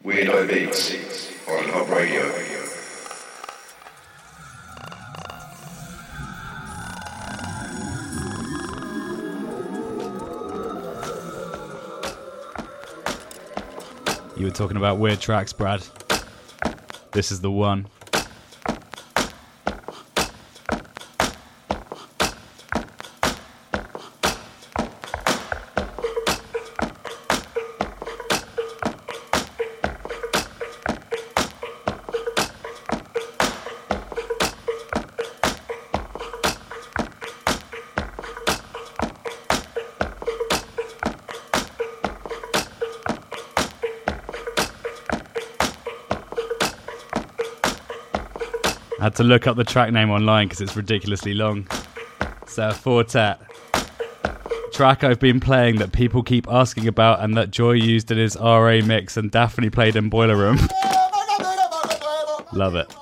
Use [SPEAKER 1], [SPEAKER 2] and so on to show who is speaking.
[SPEAKER 1] Weirdo Beats on Hot Radio.
[SPEAKER 2] You were talking about weird tracks, Brad. This is the one. I had to look up the track name online because it's ridiculously long. It's a Fortet track I've been playing that people keep asking about and that Joy used in his RA mix and Daphne played in Boiler Room. Love it.